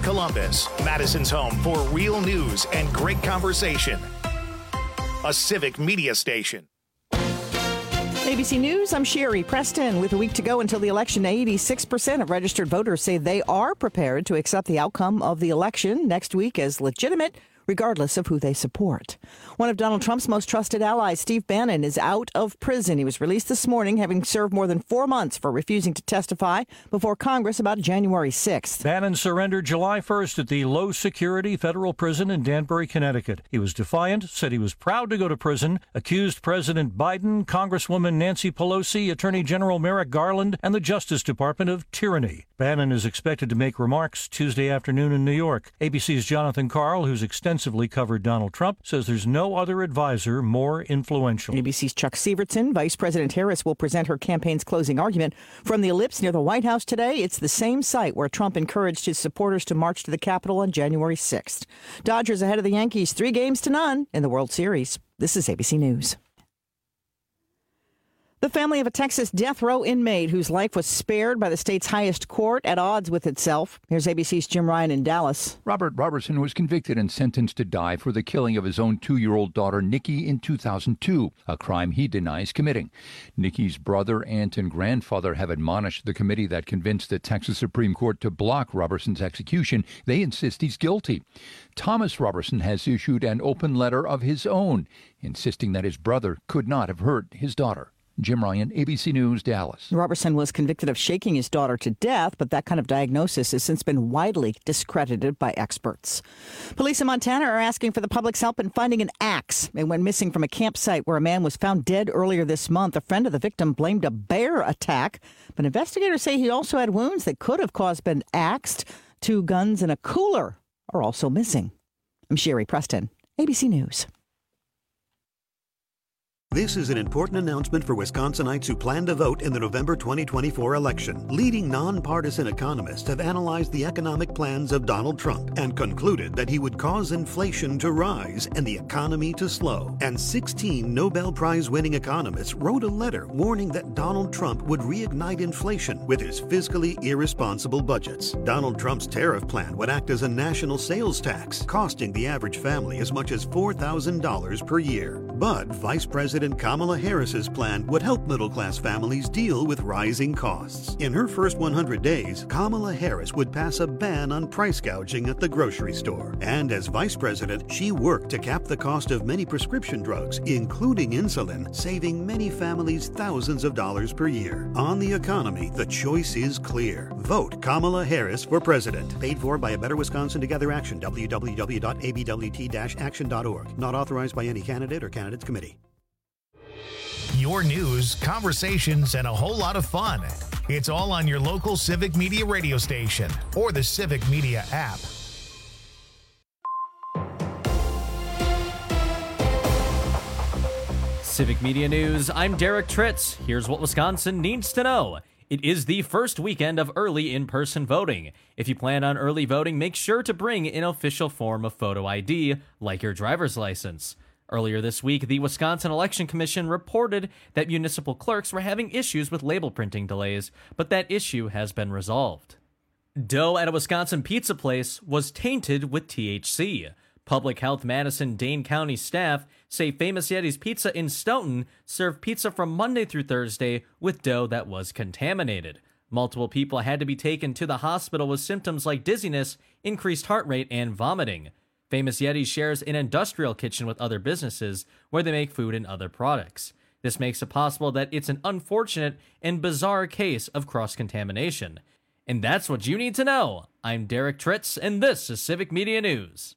Columbus, Madison's home for real news and great conversation. A Civic Media station. ABC News, I'm Sherry Preston. With a week to go until the election, 86% of registered voters say they are prepared to accept the outcome of the election next week as legitimate, regardless of who they support. One of Donald Trump's most trusted allies, Steve Bannon, is out of prison. He was released this morning, having served more than 4 months for refusing to testify before Congress about January 6th. Bannon surrendered July 1st at the low-security federal prison in Danbury, Connecticut. He was defiant, said he was proud to go to prison, accused President Biden, Congresswoman Nancy Pelosi, Attorney General Merrick Garland, and the Justice Department of tyranny. Bannon is expected to make remarks Tuesday afternoon in New York. ABC's Jonathan Karl, who's extensively covered Donald Trump, says there's no other advisor more influential. ABC's Chuck Sievertson. Vice President Harris will present her campaign's closing argument from the Ellipse near the White House today. It's the same site where Trump encouraged his supporters to march to the Capitol on January 6th. Dodgers ahead of the Yankees 3-0 in the World Series. This is ABC News. The family of a Texas death row inmate whose life was spared by the state's highest court at odds with itself. Here's ABC's Jim Ryan in Dallas. Robert Robertson was convicted and sentenced to die for the killing of his own 2-year-old daughter, Nikki, in 2002, a crime he denies committing. Nikki's brother, aunt, and grandfather have admonished the committee that convinced the Texas Supreme Court to block Robertson's execution. They insist he's guilty. Thomas Robertson has issued an open letter of his own, insisting that his brother could not have hurt his daughter. Jim Ryan, ABC News, Dallas. Robertson was convicted of shaking his daughter to death, but that kind of diagnosis has since been widely discredited by experts. Police in Montana are asking for the public's help in finding an axe. It went missing from a campsite where a man was found dead earlier this month. A friend of the victim blamed a bear attack, but investigators say he also had wounds that could have caused been axed. 2 guns and a cooler are also missing. I'm Sherry Preston, ABC News. This is an important announcement for Wisconsinites who plan to vote in the November 2024 election. Leading nonpartisan economists have analyzed the economic plans of Donald Trump and concluded that he would cause inflation to rise and the economy to slow. And 16 Nobel Prize-winning economists wrote a letter warning that Donald Trump would reignite inflation with his fiscally irresponsible budgets. Donald Trump's tariff plan would act as a national sales tax, costing the average family as much as $4,000 per year. But Vice President Kamala Harris's plan would help middle-class families deal with rising costs. In her first 100 days, Kamala Harris would pass a ban on price gouging at the grocery store. And as vice president, she worked to cap the cost of many prescription drugs, including insulin, saving many families thousands of dollars per year. On the economy, the choice is clear. Vote Kamala Harris for president. Paid for by A Better Wisconsin Together Action, www.abwt-action.org. Not authorized by any candidate or candidates committee. Your news, conversations, and a whole lot of fun. It's all on your local Civic Media radio station or the Civic Media app. Civic Media News, I'm Derek Tritz. Here's what Wisconsin needs to know. It is the first weekend of early in-person voting. If you plan on early voting, make sure to bring an official form of photo ID, like your driver's license. Earlier this week, the Wisconsin Election Commission reported that municipal clerks were having issues with label printing delays, but that issue has been resolved. Dough at a Wisconsin pizza place was tainted with THC. Public Health Madison Dane County staff say Famous Yeti's Pizza in Stoughton served pizza from Monday through Thursday with dough that was contaminated. Multiple people had to be taken to the hospital with symptoms like dizziness, increased heart rate, and vomiting. Famous Yeti shares an industrial kitchen with other businesses where they make food and other products. This makes it possible that it's an unfortunate and bizarre case of cross-contamination. And that's what you need to know. I'm Derek Tritz, and this is Civic Media News.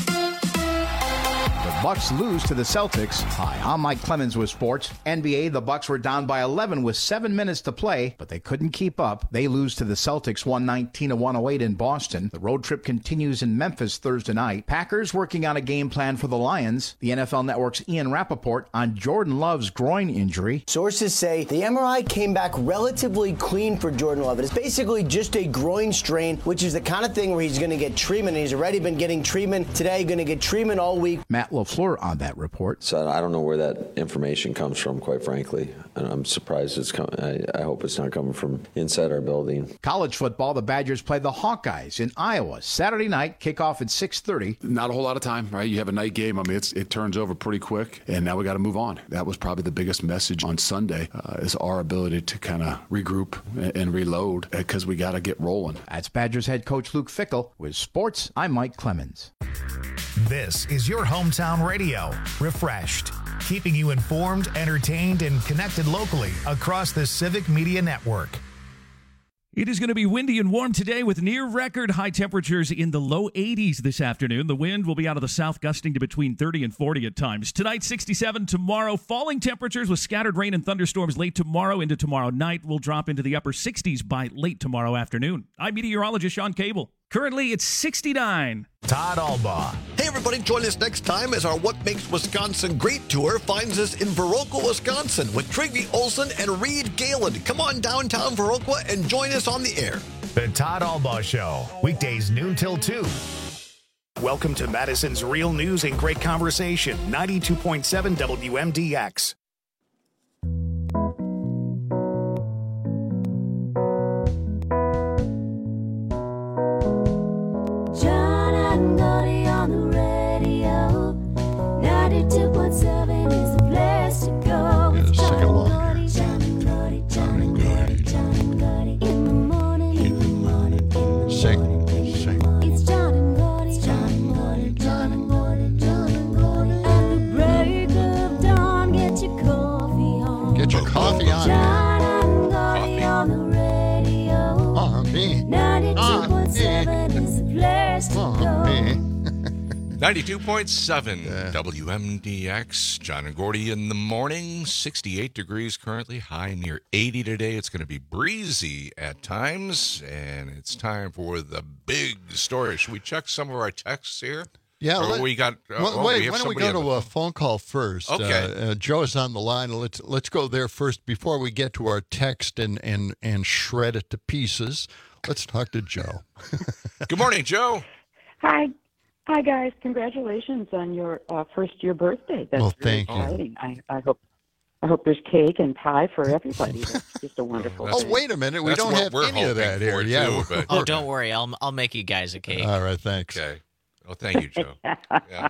The Bucks lose to the Celtics. Hi, I'm Mike Clemens with sports. NBA, the Bucks were down by 11 with 7 minutes to play, but they couldn't keep up. They lose to the Celtics 119-108 in Boston. The road trip continues in Memphis Thursday night. Packers working on a game plan for the Lions. The NFL Network's Ian Rappaport on Jordan Love's groin injury. Sources say the MRI came back relatively clean for Jordan Love. It's basically just a groin strain, which is the kind of thing where he's going to get treatment. And he's already been getting treatment today, going to get treatment all week. Matt LaFleur LaFleur on that report. So I don't know where that information comes from, quite frankly. And I'm surprised it's coming. I hope it's not coming from inside our building. College football, the Badgers play the Hawkeyes in Iowa Saturday night, kickoff at 6:30. Not a whole lot of time, right? You have a night game. I mean, it turns over pretty quick, and now we got to move on. That was probably the biggest message on Sunday, is our ability to kind of regroup and reload, because we got to get rolling. That's Badgers head coach Luke Fickell. With sports, I'm Mike Clemens. This is your hometown radio, refreshed, keeping you informed, entertained, and connected locally across the Civic Media Network. It is going to be windy and warm today with near-record high temperatures in the low 80s this afternoon. The wind will be out of the south, gusting to between 30 and 40 at times. Tonight, 67. Tomorrow, falling temperatures with scattered rain and thunderstorms late tomorrow into tomorrow night. Will drop into the upper 60s by late tomorrow afternoon. I'm meteorologist Sean Cable. Currently, it's 69. Todd Albaugh. Hey, everybody, join us next time as our What Makes Wisconsin Great tour finds us in Viroqua, Wisconsin with Trygve Olsen and Reed Galen. Come on downtown Viroqua and join us on the air. The Todd Albaugh Show, weekdays noon till 2. Welcome to Madison's Real News and Great Conversation, 92.7 WMDX. On the radio, 92.7 is the place to go. It's John and Gordy, John and Gordy, John and Gordy, John and Gordy. In the morning, in the morning, in the morning. Sing. It's John and Gordy, John and Gordy, John and Gordy, John and Gordy. At the break of dawn, get your coffee on. Get your coffee on. John and Gordy on the radio. 92.7 is the place to go. 92.7 WMDX. John and Gordy in the morning. 68 degrees currently. High near 80 today. It's going to be breezy at times. And it's time for the big story. Should we check some of our texts here? Yeah. We got. Why don't we go to a phone call first? Okay. Joe's on the line. Let's go there first before we get to our text and shred it to pieces. Let's talk to Joe. Good morning, Joe. Hi, guys. Congratulations on your first-year birthday. That's really exciting. I hope there's cake and pie for everybody. That's just a wonderful thing. Wait a minute. We don't have any of that here. Yeah. Don't worry. I'll make you guys a cake. All right. Thanks. Okay. Oh, thank you, Joe. Yeah.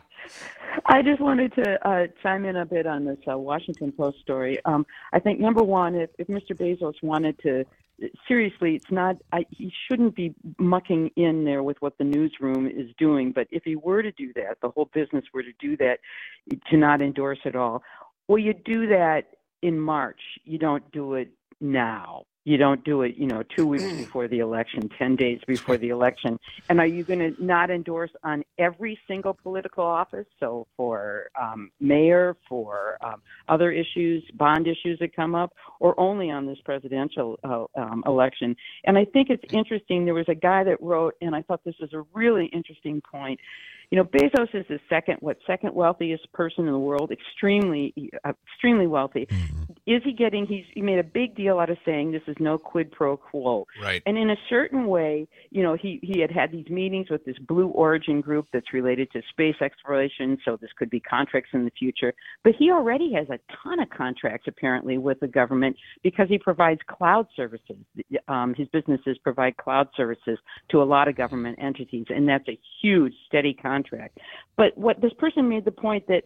I just wanted to chime in a bit on this Washington Post story. I think, number one, if Mr. Bezos wanted to, seriously, it's not. He shouldn't be mucking in there with what the newsroom is doing. But if he were to do that, the whole business were to do that, to not endorse it all, well, you do that in March. You don't do it now. You don't do it, 2 weeks before the election, 10 days before the election. And are you going to not endorse on every single political office? So for mayor, for other issues, bond issues that come up, or only on this presidential election? And I think it's interesting. There was a guy that wrote, and I thought this was a really interesting point. Bezos is the second wealthiest person in the world, extremely wealthy. Is he getting? He made a big deal out of saying this is no quid pro quo. Right. And in a certain way, he had these meetings with this Blue Origin group that's related to space exploration. So this could be contracts in the future. But he already has a ton of contracts apparently with the government because he provides cloud services. His businesses provide cloud services to a lot of government entities, and that's a huge, steady contract. But what this person made the point that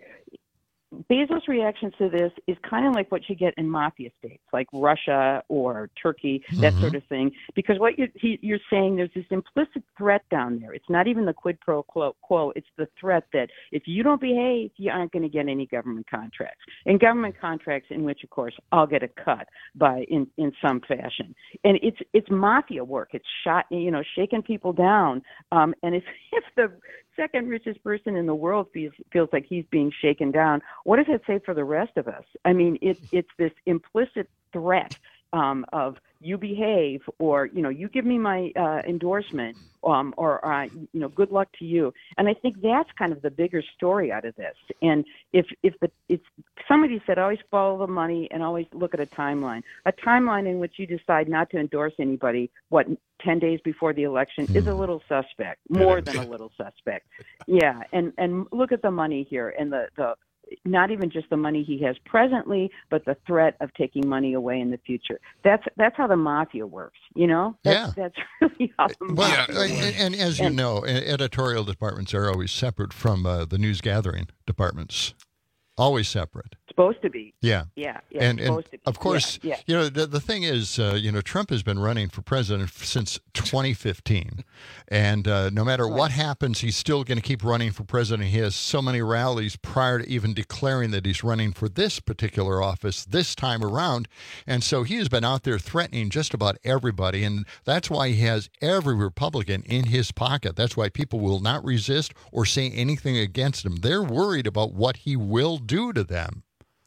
Bezos' reactions to this is kind of like what you get in mafia states, like Russia or Turkey, that sort of thing. Because what you're saying, there's this implicit threat down there. It's not even the quid pro quo. It's the threat that if you don't behave, you aren't going to get any government contracts. And government contracts in which, of course, I'll get a cut in some fashion. And it's mafia work. It's shaking people down. And if the second richest person in the world feels like he's being shaken down, what does that say for the rest of us? I mean, it's this implicit threat of you behave, or you give me my endorsement, or good luck to you. And I think that's kind of the bigger story out of this. And if somebody said always follow the money and always look at a timeline in which you decide not to endorse anybody 10 days before the election is a little suspect, more than a little suspect. Yeah, and look at the money here, and the not even just the money he has presently, but the threat of taking money away in the future. That's how the mafia works, That's really how the mafia works. And as you know, editorial departments are always separate from the news gathering departments. Always separate. Supposed to be. Yeah. Yeah. And supposed to be. Of course, the thing is, Trump has been running for president since 2015. And no matter what happens, he's still going to keep running for president. He has so many rallies prior to even declaring that he's running for this particular office this time around. And so he has been out there threatening just about everybody. And that's why he has every Republican in his pocket. That's why people will not resist or say anything against him. They're worried about what he will do to them.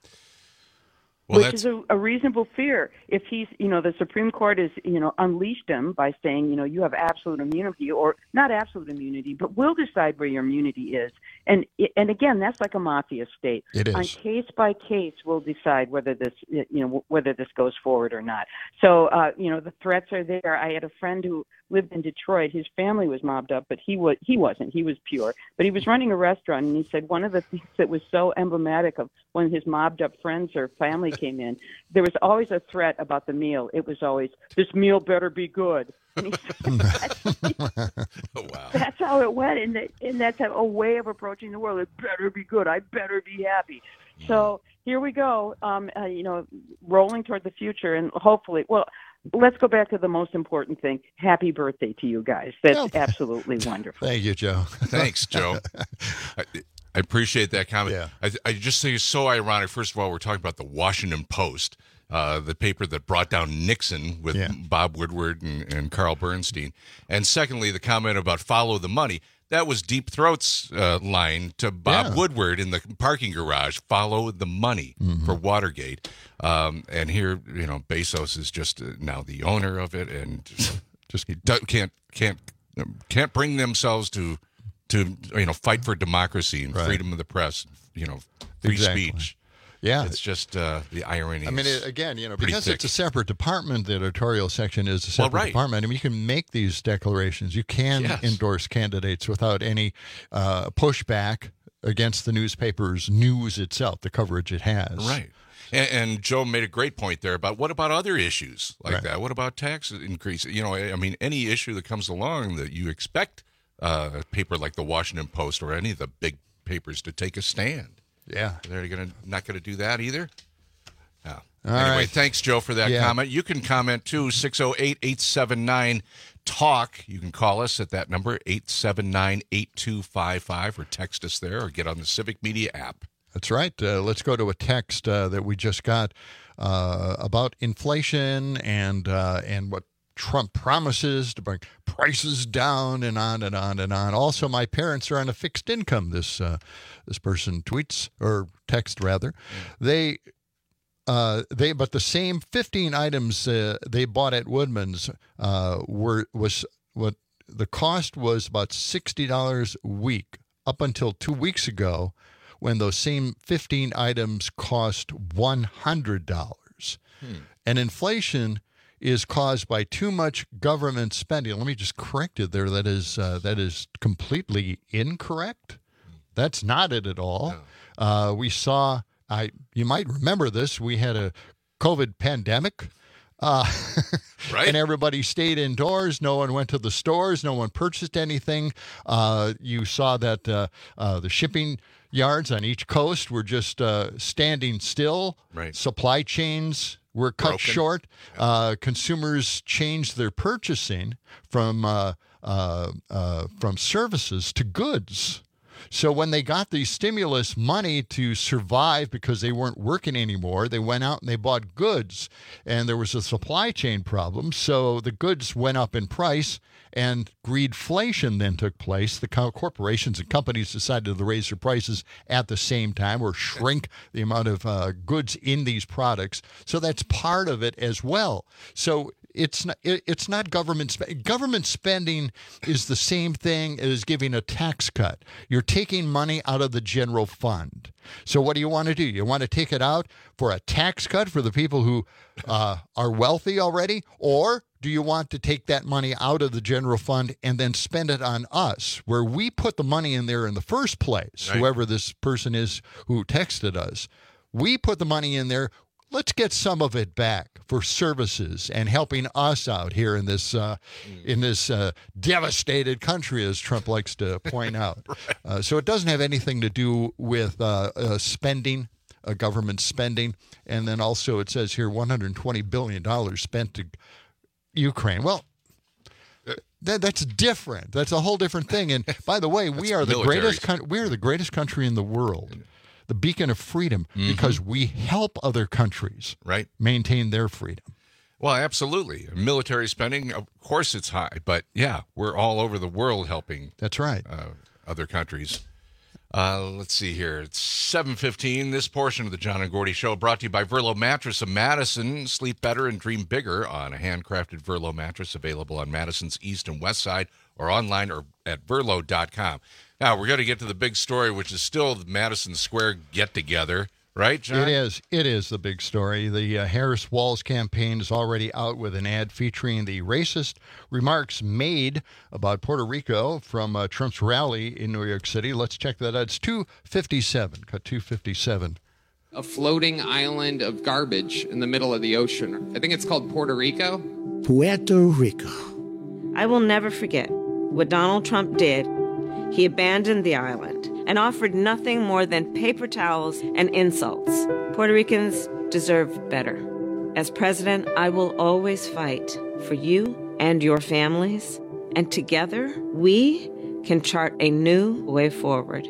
Well, which is a reasonable fear. If he's, the Supreme Court has, unleashed him by saying, you have absolute immunity, or not absolute immunity, but we'll decide where your immunity is. And again, that's like a mafia state. It is. On case by case, we'll decide whether this, whether this goes forward or not. So, the threats are there. I had a friend who lived in Detroit. His family was mobbed up, but he wasn't. He was pure. But he was running a restaurant, and he said one of the things that was so emblematic of when his mobbed up friends or family came in, there was always a threat about the meal. It was always, this meal better be good. And he said, wow. That's how it went, and that's a way of approaching the world. It better be good. I better be happy. So here we go, rolling toward the future, and hopefully, let's go back to the most important thing. Happy birthday to you guys. That's absolutely wonderful. Thank you, Joe. Thanks, Joe. I appreciate that comment. Yeah. I just think it's so ironic. First of all, we're talking about the Washington Post, the paper that brought down Nixon with Bob Woodward and Carl Bernstein. And secondly, the comment about follow the money. That was Deep Throat's line to Bob Woodward in the parking garage, follow the money for Watergate. And here, Bezos is just now the owner of it, and just can't bring themselves to fight for democracy and freedom of the press, free speech. Yeah. It's just the irony. I mean, because it's a separate department, the editorial section is a separate department. I mean, you can make these declarations. You can endorse candidates without any pushback against the newspaper's news itself, the coverage it has. Right. And Joe made a great point there about what about other issues like that? What about tax increase? Any issue that comes along that you expect a paper like the Washington Post or any of the big papers to take a stand. Yeah. They're not going to do that either? No. All right. Thanks, Joe, for that comment. You can comment, too, 608-879-TALK. You can call us at that number, 879-8255, or text us there, or get on the Civic Media app. That's right. Let's go to a text that we just got about inflation and what Trump promises to bring prices down, and on and on and on. Also, my parents are on a fixed income. This person tweets or text rather. But the same 15 items they bought at Woodman's was what the cost was about $60 a week up until 2 weeks ago, when those same 15 items cost $100. And inflation is caused by too much government spending. Let me just correct it there. That is completely incorrect. That's not it at all. No. We saw, you might remember this, we had a COVID pandemic. And everybody stayed indoors. No one went to the stores. No one purchased anything. You saw that the shipping yards on each coast were just standing still. Right. Supply chains were cut short. Consumers changed their purchasing from services to goods. So when they got the stimulus money to survive because they weren't working anymore, they went out and they bought goods, and there was a supply chain problem. So the goods went up in price, and greedflation then took place. The corporations and companies decided to raise their prices at the same time or shrink the amount of goods in these products. So that's part of it as well. So it's not government spending. Government spending is the same thing as giving a tax cut. You're taking money out of the general fund. So what do you want to do? You want to take it out for a tax cut for the people who are wealthy already, or do you want to take that money out of the general fund and then spend it on us, where we put the money in there in the first place? Right. Whoever this person is who texted us, we put the money in there. Let's get some of it back for services and helping us out here in this devastated country, as Trump likes to point out. Right. So it doesn't have anything to do with spending, government spending. And then also it says here $120 billion spent to Ukraine. Well, that's different. That's a whole different thing. And by the way, we are the greatest country in the world. The beacon of freedom, because we help other countries maintain their freedom. Well, absolutely. Military spending, of course it's high, but yeah, we're all over the world helping. That's right. Other countries. Let's see here. It's 7:15. This portion of the John and Gordy Show brought to you by Verlo Mattress of Madison. Sleep better and dream bigger on a handcrafted Verlo mattress available on Madison's east and west side or online or at Verlo.com. Now, we're going to get to the big story, which is still the Madison Square get-together, right, John? It is the big story. The Harris Walls campaign is already out with an ad featuring the racist remarks made about Puerto Rico from Trump's rally in New York City. Let's check that out. It's 2:57. Cut 2:57. A floating island of garbage in the middle of the ocean. I think it's called Puerto Rico. Puerto Rico. I will never forget what Donald Trump did. He abandoned the island and offered nothing more than paper towels and insults. Puerto Ricans deserve better. As president, I will always fight for you and your families, and together we can chart a new way forward.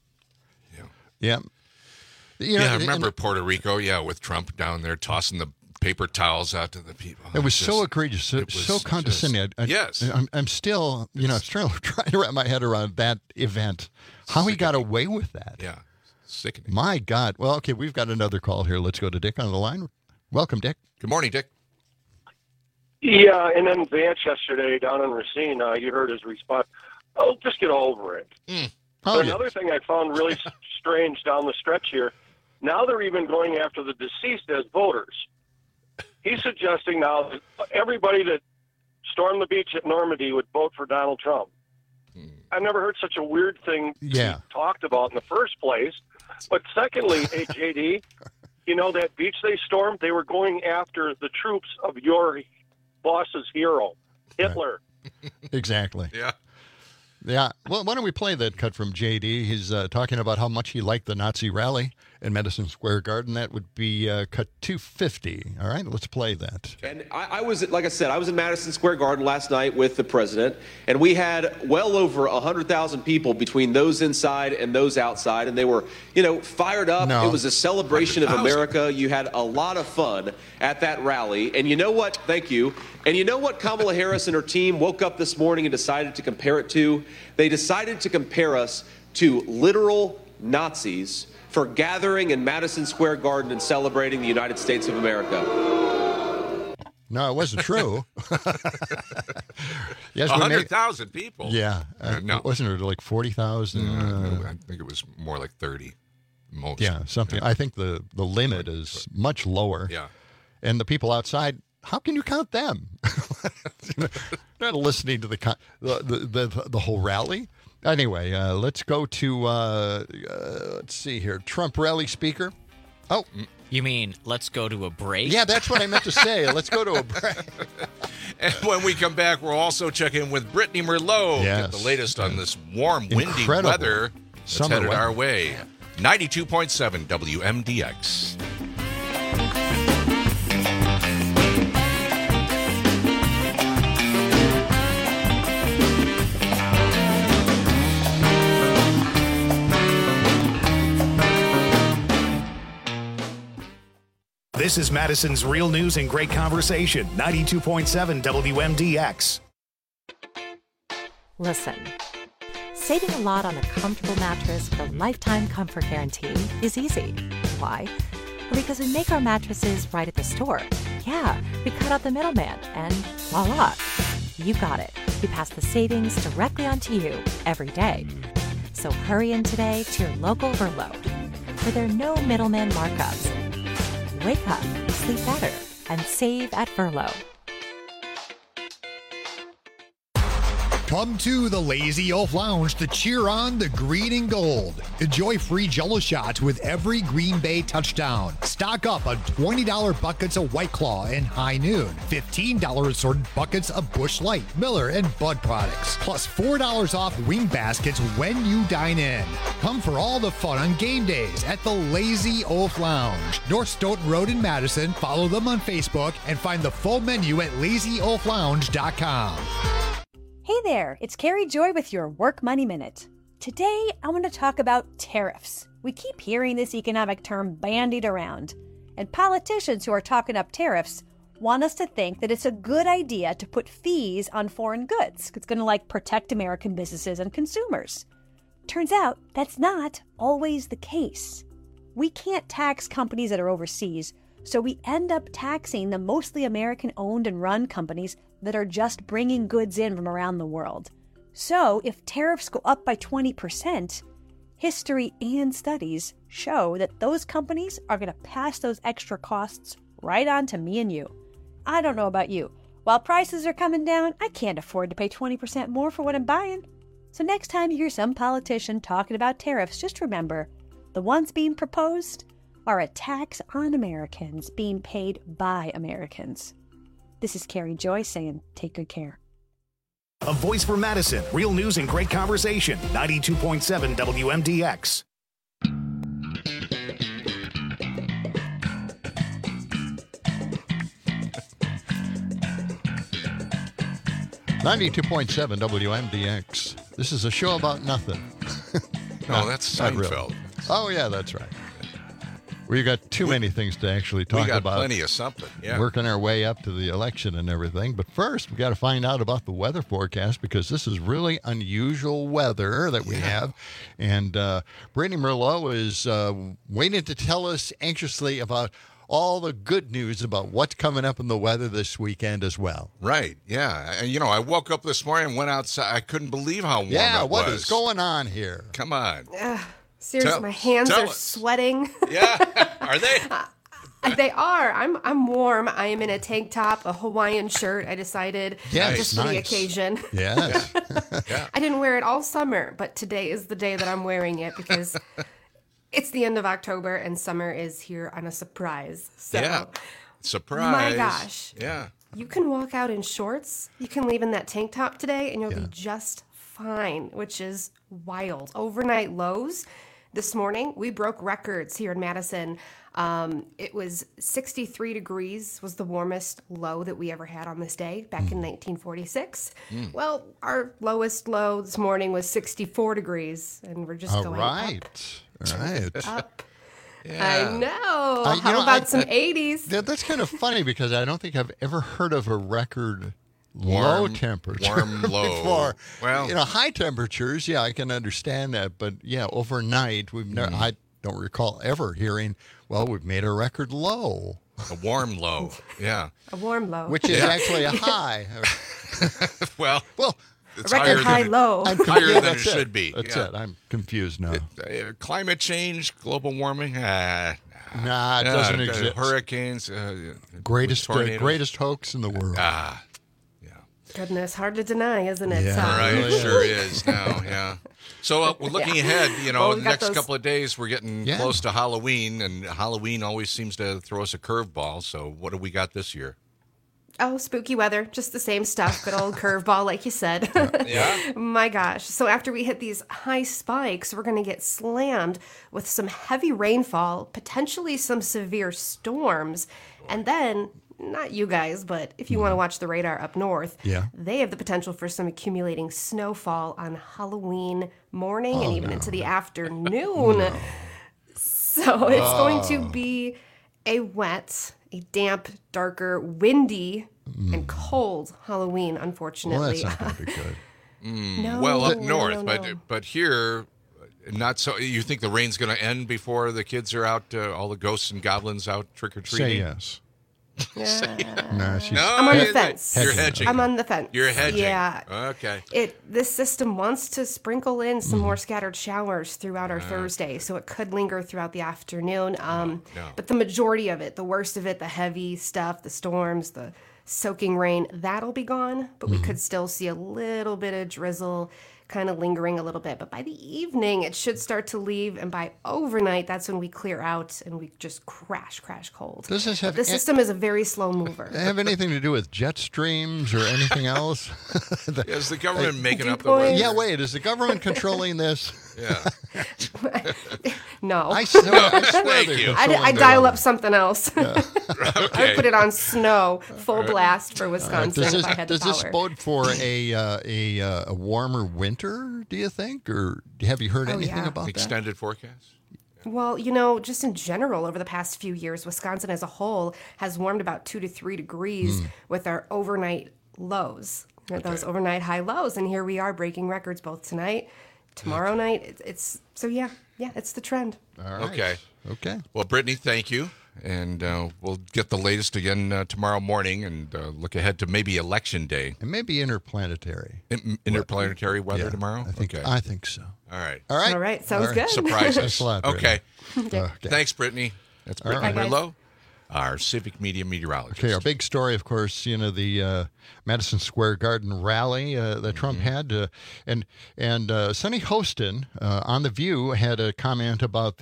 Yeah. I remember Puerto Rico, with Trump down there tossing the paper towels out to the people. It was so egregious, so condescending. Yes. I'm still, trying to wrap my head around that event. How he got away with that. Yeah, sickening. My God. Well, okay, we've got another call here. Let's go to Dick on the line. Welcome, Dick. Good morning, Dick. Yeah, and then Vance yesterday down in Racine, you heard his response. Oh, just get over it. Another thing I found really strange down the stretch here, now they're even going after the deceased as voters. He's suggesting now that everybody that stormed the beach at Normandy would vote for Donald Trump. I've never heard such a weird thing talked about in the first place. But secondly, hey, JD, that beach they stormed, they were going after the troops of your boss's hero, Hitler. Right. Exactly. Yeah. Yeah. Well, why don't we play that cut from JD? He's talking about how much he liked the Nazi rally in Madison Square Garden. That would be cut 250. All right, let's play that. And I was, like I said, I was in Madison Square Garden last night with the president, and we had well over 100,000 people between those inside and those outside, and they were, fired up. No. It was a celebration of America. You had a lot of fun at that rally, and you know what? Thank you. And you know what Kamala Harris and her team woke up this morning and decided to compare it to? They decided to compare us to literal Nazis for gathering in Madison Square Garden and celebrating the United States of America. No, it wasn't true. Yes, 100,000 people. Yeah. No. Wasn't it like 40,000? I think it was more like 30. Most. Yeah, something. Yeah. I think the limit is much lower. Yeah. And the people outside, how can you count them? Not listening to the whole rally. Anyway, let's go to let's see here. Trump rally speaker. Oh, you mean let's go to a break? Yeah, that's what I meant to say. Let's go to a break. And when we come back, we'll also check in with Brittany Merlot. Yes. Get the latest on this warm, windy Incredible weather that's summer headed weather. our way. 92.7 WMDX. This is Madison's Real News and Great Conversation, 92.7 WMDX. Listen, saving a lot on a comfortable mattress with a lifetime comfort guarantee is easy. Why? Well, because we make our mattresses right at the store. Yeah, we cut out the middleman, and voila, you got it. We pass the savings directly onto you every day. So hurry in today to your local Verlo, where there are no middleman markups. Wake up, sleep better, and save at Verlo. Come to the Lazy Oaf Lounge to cheer on the green and gold. Enjoy free Jell-O shots with every Green Bay touchdown. Stock up on $20 buckets of White Claw and High Noon. $15 assorted buckets of Busch Light, Miller, and Bud products. Plus $4 off wing baskets when you dine in. Come for all the fun on game days at the Lazy Oaf Lounge. North Stoughton Road in Madison. Follow them on Facebook and find the full menu at lazyoaflounge.com. Hey there, it's Carrie Joy with your Work Money Minute. Today, I want to talk about tariffs. We keep hearing this economic term bandied around, and politicians who are talking up tariffs want us to think that it's a good idea to put fees on foreign goods. It's going to protect American businesses and consumers. Turns out that's not always the case. We can't tax companies that are overseas, so we end up taxing the mostly American-owned and run companies that are just bringing goods in from around the world. So if tariffs go up by 20%, history and studies show that those companies are going to pass those extra costs right on to me and you. I don't know about you. While prices are coming down, I can't afford to pay 20% more for what I'm buying. So next time you hear some politician talking about tariffs, just remember, the ones being proposed are a tax on Americans being paid by Americans. This is Carrie Joy saying, take good care. A voice for Madison. Real news and great conversation. 92.7 WMDX. .7 WMDX. This is a show about nothing. No, that's Seinfeld. Oh, yeah, that's right. We got too many things to actually talk about. We got plenty of something, yeah. Working our way up to the election and everything. But first, we got to find out about the weather forecast because this is really unusual weather that we have. And Brady Merlot is waiting to tell us anxiously about all the good news about what's coming up in the weather this weekend as well. Right, yeah. And, I woke up this morning and went outside. I couldn't believe how warm it was. Yeah, what is going on here? Come on. Seriously, my hands are sweating. Yeah, are they? They are. I'm warm. I am in a tank top, a Hawaiian shirt. I decided just for the occasion. Yes. Yeah. I didn't wear it all summer, but today is the day that I'm wearing it because it's the end of October and summer is here on a surprise. So, yeah, surprise. My gosh. Yeah. You can walk out in shorts. You can leave in that tank top today and you'll be just fine, which is wild. Overnight lows. This morning, we broke records here in Madison. It was 63 degrees was the warmest low that we ever had on this day back in 1946. Well, our lowest low this morning was 64 degrees, and we're just going up. Up. Yeah. I know. How about some 80s? That's kind of funny because I don't think I've ever heard of a record low temperature warm low. before. Well, high temperatures, yeah, I can understand that, but yeah, overnight we've never. I don't recall ever hearing. Well, we've made a record low. A warm low, yeah. A warm low, which is actually a high. well, it's a record high low. Higher than it should be. That's it. I'm confused now. Climate change, global warming. Nah, it doesn't exist. Hurricanes, greatest hoax in the world. Goodness, hard to deny, isn't it? Yeah, right. It sure is now. Yeah. So we're looking ahead. The next couple of days we're getting close to Halloween, and Halloween always seems to throw us a curveball. So what do we got this year? Oh, spooky weather, just the same stuff. Good old curveball, like you said. Yeah. My gosh. So after we hit these high spikes, we're going to get slammed with some heavy rainfall, potentially some severe storms, and then. Not you guys, but if you want to watch the radar up north, they have the potential for some accumulating snowfall on Halloween morning and even into the afternoon. So it's going to be a wet, a damp, darker, windy, and cold Halloween, unfortunately. Well, that's not going to be good. No, well, up north, no. but here, not so. You think the rain's going to end before the kids are out, all the ghosts and goblins out trick-or-treating? Say yes. No, she's I'm on the fence. You're hedging. I'm on the fence. You're hedging. Yeah. Okay. This system wants to sprinkle in some more scattered showers throughout our Thursday, so it could linger throughout the afternoon. But the majority of it, the worst of it, the heavy stuff, the storms, the soaking rain, that'll be gone. But we could still see a little bit of drizzle kind of lingering a little bit. But by the evening, it should start to leave. And by overnight, that's when we clear out and we just crash cold. Does this have the system is a very slow mover. have anything to do with jet streams or anything else? Is the government making up the weather? Yeah, wait. Is the government controlling this? Yeah. No. I swear Thank they're you. controlling I dial up something else. Okay. I would put it on snow, full blast for Wisconsin if I had the Does this power. bode for a warmer winter, do you think? Or have you heard anything about Extended forecast? Well, just in general, over the past few years, Wisconsin as a whole has warmed about 2 to 3 degrees with our overnight lows, those overnight high lows. And here we are breaking records both tonight, tomorrow night. It's the trend. All right. Okay. Well, Brittany, thank you. And we'll get the latest again tomorrow morning and look ahead to maybe Election Day. And maybe interplanetary. Interplanetary weather tomorrow? I think so. All right. All right. All right. Sounds good. Surprises. Thanks a lot, Okay. Okay. Thanks, Brittany. That's Brittany All right. Merlot, our civic media meteorologist. Okay, our big story, of course, the Madison Square Garden rally that Trump had, and Sonny Hostin on The View had a comment about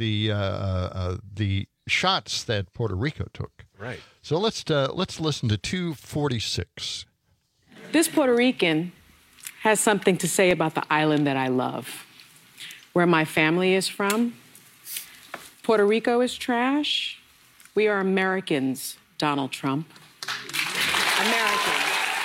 the shots that Puerto Rico took. Right. So let's listen to 246. This Puerto Rican has something to say about the island that I love, where my family is from. Puerto Rico is trash. We are Americans, Donald Trump. Americans.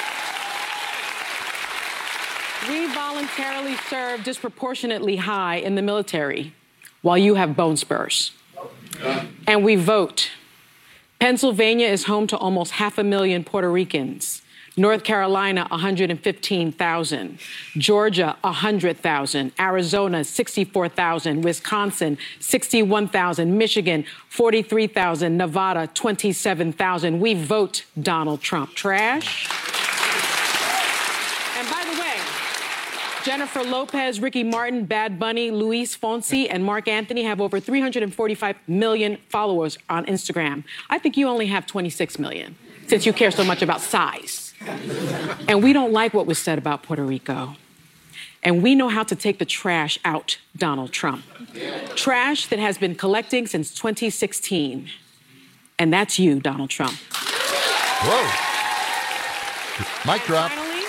We voluntarily serve disproportionately high in the military, while you have bone spurs. And we vote. Pennsylvania is home to almost 500,000 Puerto Ricans. North Carolina, 115,000. Georgia, 100,000. Arizona, 64,000. Wisconsin, 61,000. Michigan, 43,000. Nevada, 27,000. We vote Donald Trump. Trash. And by the way, Jennifer Lopez, Ricky Martin, Bad Bunny, Luis Fonsi, and Mark Anthony have over 345 million followers on Instagram. I think you only have 26 million, since you care so much about size. And we don't like what was said about Puerto Rico. And we know how to take the trash out, Donald Trump. Trash that has been collecting since 2016. And that's you, Donald Trump. Whoa. Mic drop. Finally,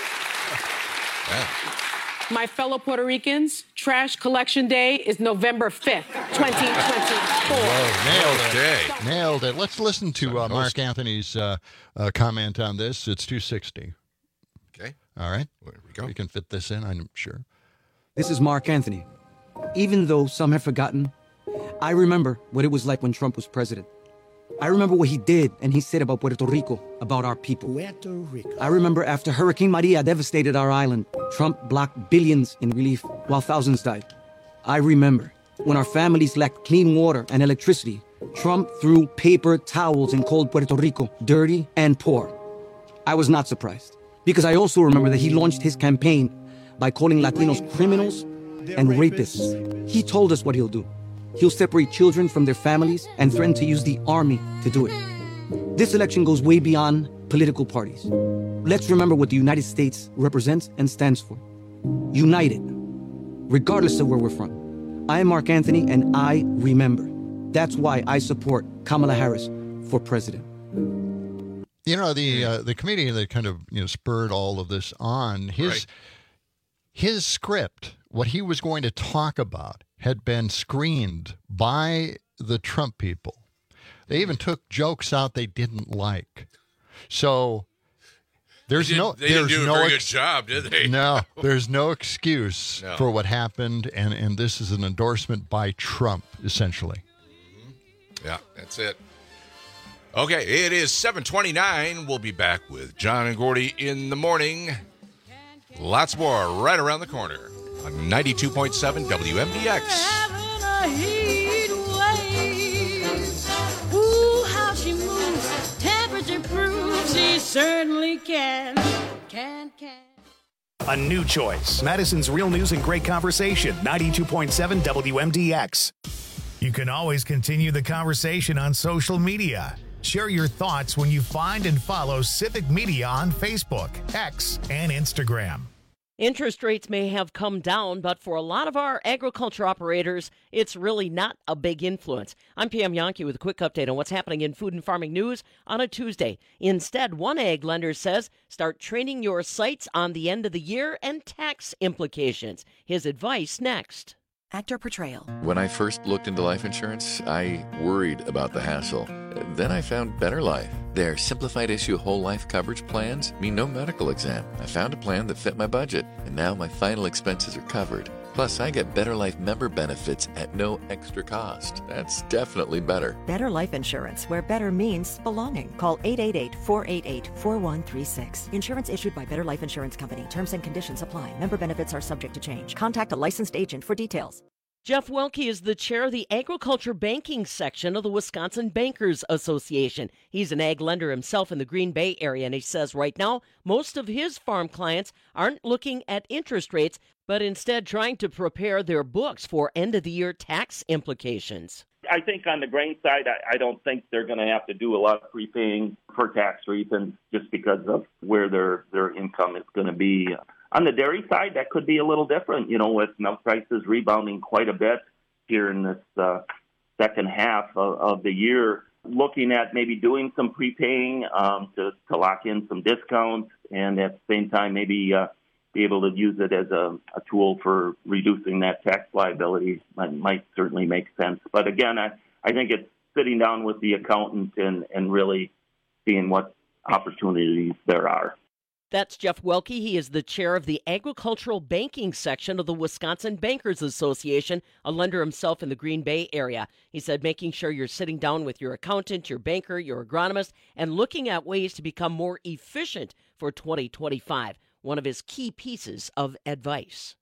my fellow Puerto Ricans, Trash Collection Day is November 5th, 2024. Whoa, nailed it. Let's listen to Mark Anthony's comment on this. It's 260. Okay. All right. There we go. We can fit this in, I'm sure. This is Mark Anthony. Even though some have forgotten, I remember what it was like when Trump was president. I remember what he did and he said about Puerto Rico, about our people. Puerto Rico. I remember after Hurricane Maria devastated our island, Trump blocked billions in relief while thousands died. I remember when our families lacked clean water and electricity, Trump threw paper towels and called Puerto Rico dirty and poor. I was not surprised, because I also remember that he launched his campaign by calling Latinos criminals and rapists. He told us what he'll do. He'll separate children from their families and threaten to use the army to do it. This election goes way beyond political parties. Let's remember what the United States represents and stands for. United, regardless of where we're from. I am Mark Anthony, and I remember. That's why I support Kamala Harris for president. You know, the comedian that kind of spurred all of this on, his script, what he was going to talk about, had been screened by the Trump people. They even took jokes out they didn't like. So They didn't do a very good job, did they? No, there's no excuse for what happened, and this is an endorsement by Trump, essentially. Yeah, that's it. Okay, it is 7:29. We'll be back with John and Gordy in the morning. Lots more right around the corner on 92.7 WMDX. Ooh, how she moves, temperature prove she certainly can. A new choice. Madison's Real News and Great Conversation, 92.7 WMDX. You can always continue the conversation on social media. Share your thoughts when you find and follow Civic Media on Facebook, X, and Instagram. Interest rates may have come down, but for a lot of our agriculture operators, it's really not a big influence. I'm PM Yankee with a quick update on what's happening in food and farming news on a Tuesday. Instead, one ag lender says start training your sites on the end of the year and tax implications. His advice next. Actor portrayal. When I first looked into life insurance, I worried about the hassle. Then I found Better Life. Their simplified issue whole life coverage plans mean no medical exam. I found a plan that fit my budget, and now my final expenses are covered. Plus, I get Better Life member benefits at no extra cost. That's definitely better. Better Life Insurance, where better means belonging. Call 888-488-4136. Insurance issued by Better Life Insurance Company. Terms and conditions apply. Member benefits are subject to change. Contact a licensed agent for details. Jeff Welke is the chair of the agriculture banking section of the Wisconsin Bankers Association. He's an ag lender himself in the Green Bay area, and he says right now most of his farm clients aren't looking at interest rates, but instead trying to prepare their books for end-of-the-year tax implications. I think on the grain side, I don't think they're going to have to do a lot of prepaying for tax reasons just because of where their income is going to be. On the dairy side, that could be a little different, with milk prices rebounding quite a bit here in this second half of the year. Looking at maybe doing some prepaying to lock in some discounts, and at the same time maybe be able to use it as a tool for reducing that tax liability might certainly make sense. But again, I think it's sitting down with the accountant and really seeing what opportunities there are. That's Jeff Welke. He is the chair of the agricultural banking section of the Wisconsin Bankers Association, a lender himself in the Green Bay area. He said making sure you're sitting down with your accountant, your banker, your agronomist, and looking at ways to become more efficient for 2025. One of his key pieces of advice.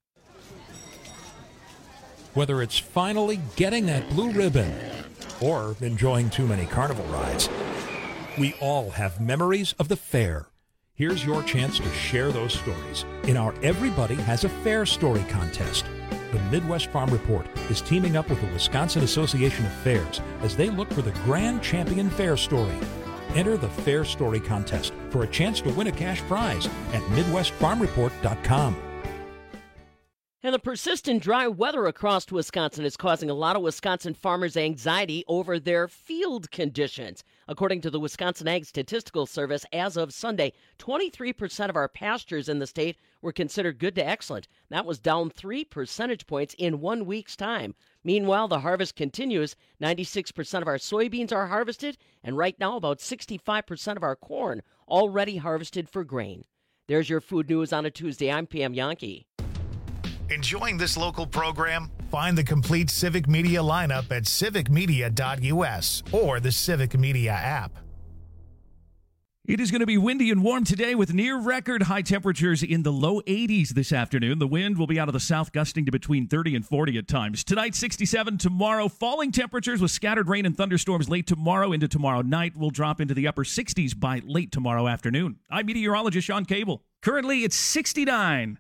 Whether it's finally getting that blue ribbon or enjoying too many carnival rides, we all have memories of the fair. Here's your chance to share those stories in our Everybody Has a Fair Story contest. The Midwest Farm Report is teaming up with the Wisconsin Association of Fairs as they look for the grand champion fair story. Enter the Fair Story contest for a chance to win a cash prize at MidwestFarmReport.com. And the persistent dry weather across Wisconsin is causing a lot of Wisconsin farmers anxiety over their field conditions. According to the Wisconsin Ag Statistical Service, as of Sunday, 23% of our pastures in the state were considered good to excellent. That was down 3 percentage points in 1 week's time. Meanwhile, the harvest continues. 96% of our soybeans are harvested, and right now about 65% of our corn already harvested for grain. There's your food news on a Tuesday. I'm PM Yankee. Enjoying this local program? Find the complete Civic Media lineup at civicmedia.us or the Civic Media app. It is going to be windy and warm today with near record high temperatures in the low 80s this afternoon. The wind will be out of the south, gusting to between 30 and 40 at times. Tonight, 67. Tomorrow, falling temperatures with scattered rain and thunderstorms late tomorrow into tomorrow night. Will drop into the upper 60s by late tomorrow afternoon. I'm meteorologist Sean Cable. Currently, it's 69.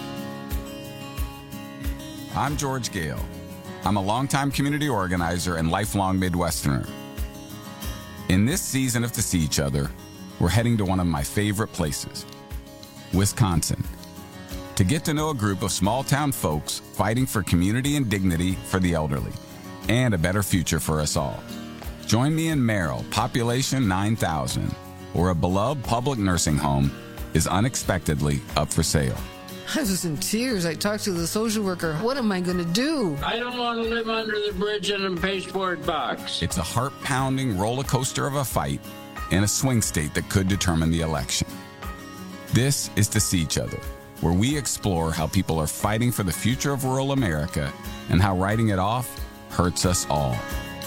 I'm George Gale. I'm a longtime community organizer and lifelong Midwesterner. In this season of To See Each Other, we're heading to one of my favorite places, Wisconsin, to get to know a group of small-town folks fighting for community and dignity for the elderly, and a better future for us all. Join me in Merrill, population 9,000, where a beloved public nursing home is unexpectedly up for sale. I was in tears. I talked to the social worker. What am I going to do? I don't want to live under the bridge in a pasteboard box. It's a heart-pounding roller coaster of a fight in a swing state that could determine the election. This is To See Each Other, where we explore how people are fighting for the future of rural America and how writing it off hurts us all.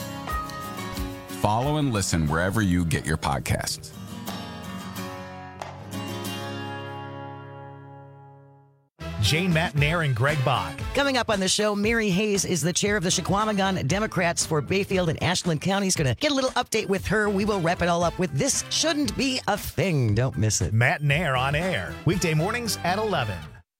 Follow and listen wherever you get your podcasts. Jane Matnair and Greg Bach. Coming up on the show, Mary Hayes is the chair of the Chequamegon Democrats for Bayfield and Ashland counties. Going to get a little update with her. We will wrap it all up with This Shouldn't Be a Thing. Don't miss it. Matnair on air. Weekday mornings at 11.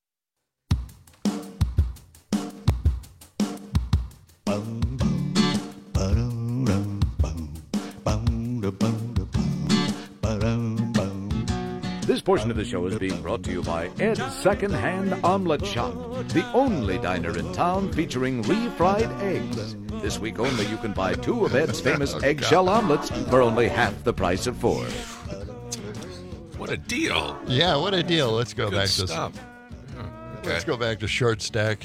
This portion of the show is being brought to you by Ed's Secondhand Omelet Shop, the only diner in town featuring refried eggs. This week only, you can buy 2 of Ed's famous eggshell omelets for only half the price of 4. What a deal! Yeah, what a deal. Let's go Good back stuff. to let's go back to short stack.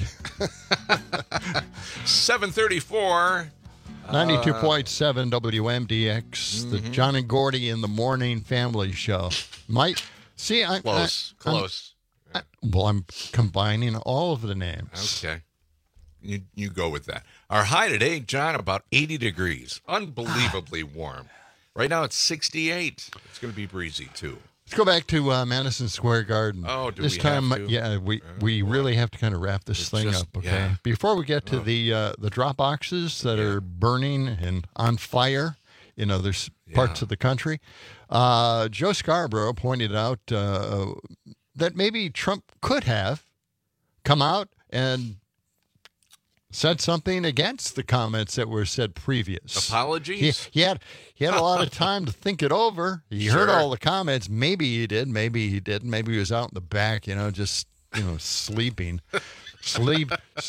7:34. 92.7 WMDX, the John and Gordy in the Morning Family Show. Close. I'm combining all of the names. Okay. You go with that. Our high today, John, about 80 degrees. Unbelievably warm. Right now it's 68. It's going to be breezy, too. Let's go back to Madison Square Garden. Oh, do this we time, have to? Yeah, we really have to kind of wrap this thing up, okay? Yeah. Before we get to the drop boxes that are burning and on fire in other parts of the country, Joe Scarborough pointed out that maybe Trump could have come out and said something against the comments that were said previous. Apologies? He had a lot of time to think it over. He heard all the comments. Maybe he did. Maybe he didn't. Maybe he was out in the back, just sleeping. Sleep.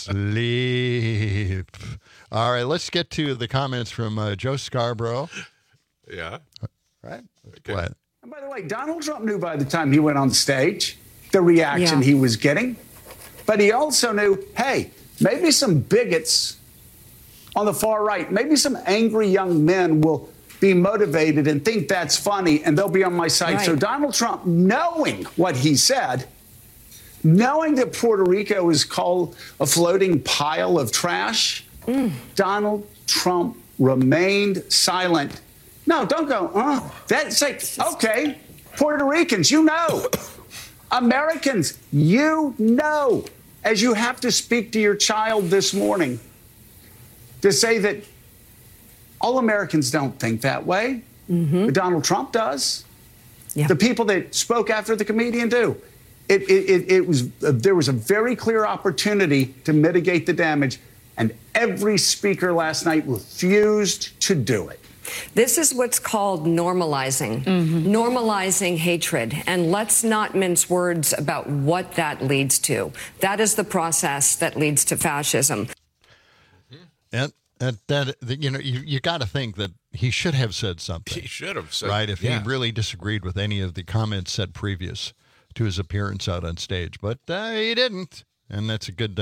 All right, let's get to the comments from Joe Scarborough. Yeah. Right? Okay. What? And by the way, Donald Trump knew by the time he went on stage the reaction he was getting. But he also knew, hey, maybe some bigots on the far right, maybe some angry young men will be motivated and think that's funny, and they'll be on my side. Right. So Donald Trump, knowing what he said, knowing that Puerto Rico is called a floating pile of trash, Donald Trump remained silent. No, don't go, That's like, okay, Puerto Ricans, you know. Americans, you know. As you have to speak to your child this morning to say that all Americans don't think that way, but Donald Trump does. Yeah. The people that spoke after the comedian do. There was a very clear opportunity to mitigate the damage, and every speaker last night refused to do it. This is what's called normalizing, normalizing hatred. And let's not mince words about what that leads to. That is the process that leads to fascism. And you got to think that he should have said something. He should have said, right, if he really disagreed with any of the comments said previous to his appearance out on stage. But he didn't, and that's a good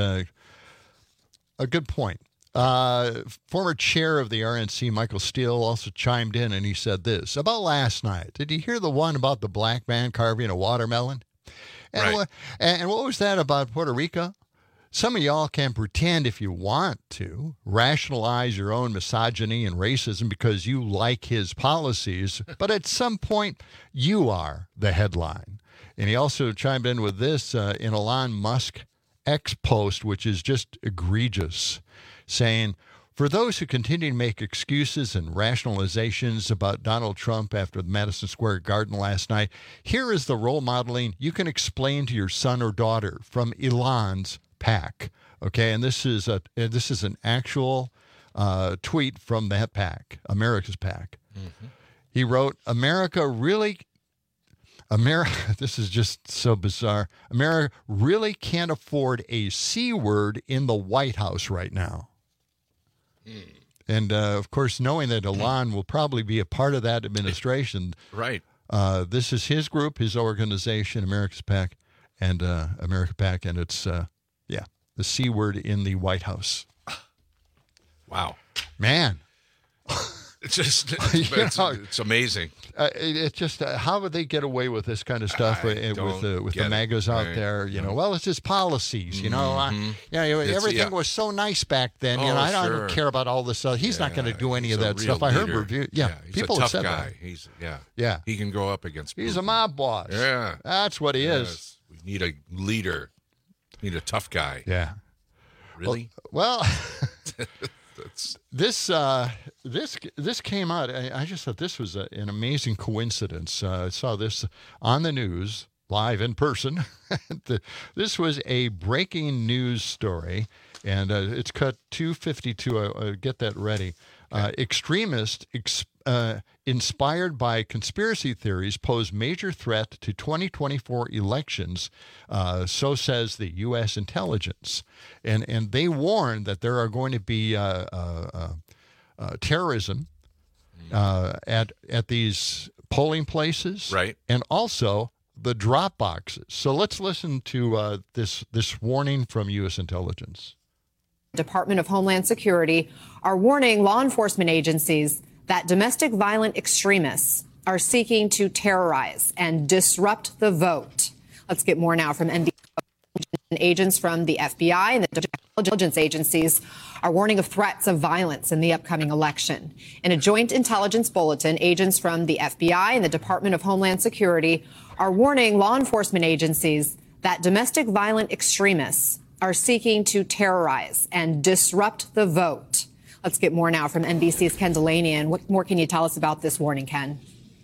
point. Former chair of the RNC, Michael Steele, also chimed in, and he said this about last night. Did you hear the one about the black man carving a watermelon? And, and what was that about Puerto Rico? Some of y'all can pretend, if you want to, rationalize your own misogyny and racism because you like his policies, but at some point, you are the headline. And he also chimed in with this in Elon Musk X post, which is just egregious, saying, for those who continue to make excuses and rationalizations about Donald Trump after the Madison Square Garden last night, here is the role modeling you can explain to your son or daughter from Elon's PAC. Okay, and this is an actual tweet from that PAC, America's PAC. He wrote, this is just so bizarre. America really can't afford a C word in the White House right now. And, of course, knowing that Elon will probably be a part of that administration. Right. This is his group, his organization, America's PAC, and America PAC, and it's, the C word in the White House. Wow. Man. It's amazing. It's just how would they get away with this kind of stuff with the MAGAs out there? Well, it's just policies. Everything was so nice back then. I don't care about all this stuff. He's not going to do any of that stuff. I heard review. Yeah, he's people a tough have said guy. that. He can go up against. He's a mob boss. Yeah, that's what he is. We need a leader. Need a tough guy. Yeah. Really? Well, this came out. I just thought this was an amazing coincidence. I saw this on the news live in person. This was a breaking news story, and it's cut 252. Get that ready. Extremists inspired by conspiracy theories pose major threat to 2024 elections, so says the U.S. intelligence. And they warn that there are going to be terrorism at these polling places, right? And also the drop boxes. So let's listen to this warning from U.S. intelligence. Department of Homeland Security are warning law enforcement agencies that domestic violent extremists are seeking to terrorize and disrupt the vote. Let's get more now from NBC. Agents from the FBI and the intelligence agencies are warning of threats of violence in the upcoming election. In a joint intelligence bulletin, agents from the FBI and the Department of Homeland Security are warning law enforcement agencies that domestic violent extremists are seeking to terrorize and disrupt the vote. Let's get more now from NBC's Ken Delanian. What more can you tell us about this warning, Ken?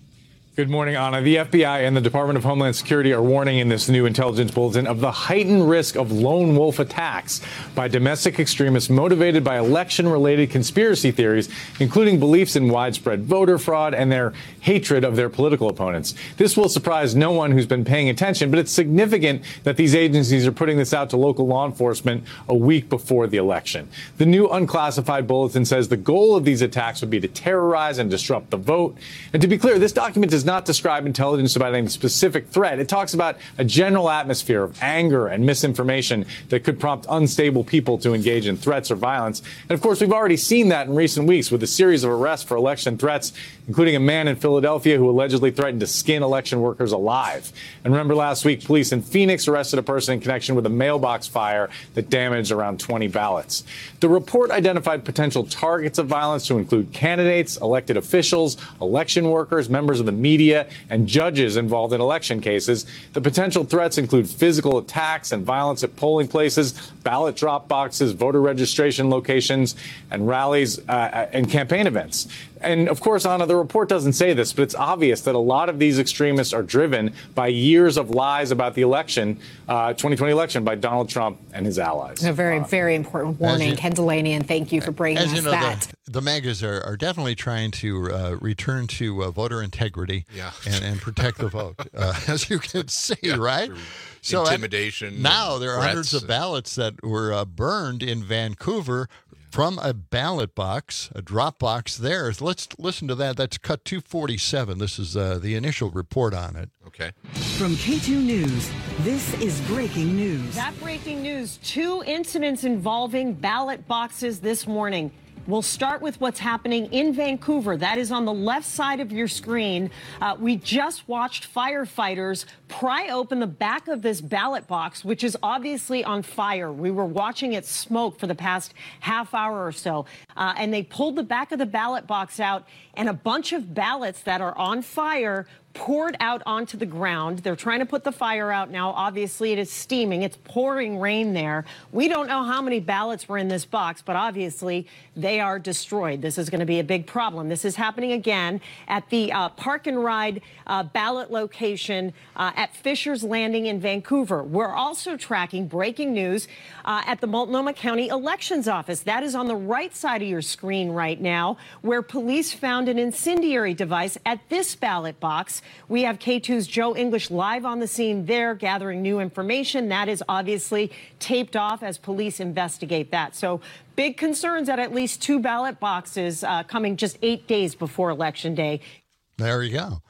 Good morning, Anna. The FBI and the Department of Homeland Security are warning in this new intelligence bulletin of the heightened risk of lone wolf attacks by domestic extremists motivated by election-related conspiracy theories, including beliefs in widespread voter fraud and their hatred of their political opponents. This will surprise no one who's been paying attention, but it's significant that these agencies are putting this out to local law enforcement a week before the election. The new unclassified bulletin says the goal of these attacks would be to terrorize and disrupt the vote. And to be clear, this document does not describe intelligence about any specific threat. It talks about a general atmosphere of anger and misinformation that could prompt unstable people to engage in threats or violence. And of course, we've already seen that in recent weeks with a series of arrests for election threats, including a man in Philadelphia who allegedly threatened to skin election workers alive. And remember last week, police in Phoenix arrested a person in connection with a mailbox fire that damaged around 20 ballots. The report identified potential targets of violence to include candidates, elected officials, election workers, members of the media, and judges involved in election cases. The potential threats include physical attacks and violence at polling places, ballot drop boxes, voter registration locations, and rallies and campaign events. And of course, Anna, the report doesn't say this, but it's obvious that a lot of these extremists are driven by years of lies about the election, 2020 election, by Donald Trump and his allies. A very, very important warning. Ken Delanian, thank you for bringing us that. The MAGAs are definitely trying to return to voter integrity and protect the vote, as you can see, right? So intimidation. Now there are hundreds of ballots that were burned in Vancouver from a ballot box, a drop box there. Let's listen to that. That's cut 247. This is the initial report on it. Okay. From K2 News, this is breaking news. That breaking news, 2 incidents involving ballot boxes this morning. We'll start with what's happening in Vancouver. That is on the left side of your screen. We just watched firefighters pry open the back of this ballot box, which is obviously on fire. We were watching it smoke for the past half hour or so. And they pulled the back of the ballot box out, and a bunch of ballots that are on fire poured out onto the ground. They're trying to put the fire out now. Obviously, it is steaming. It's pouring rain there. We don't know how many ballots were in this box, but obviously they are destroyed. This is going to be a big problem. This is happening again at the Park and Ride ballot location at Fisher's Landing in Vancouver. We're also tracking breaking news at the Multnomah County Elections Office. That is on the right side of your screen right now, where police found an incendiary device at this ballot box. We have K2's Joe English live on the scene there, gathering new information. That is obviously taped off as police investigate that. So big concerns at least 2 ballot boxes coming just 8 days before Election Day. There you go.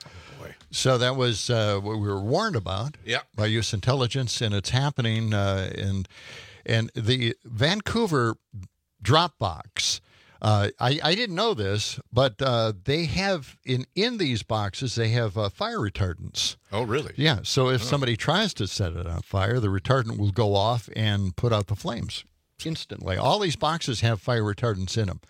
So that was what we were warned about by U.S. intelligence, and it's happening. And the Vancouver Dropbox, I didn't know this, but they have in these boxes, they have fire retardants. Oh, really? Yeah. So if somebody tries to set it on fire, the retardant will go off and put out the flames instantly. All these boxes have fire retardants in them.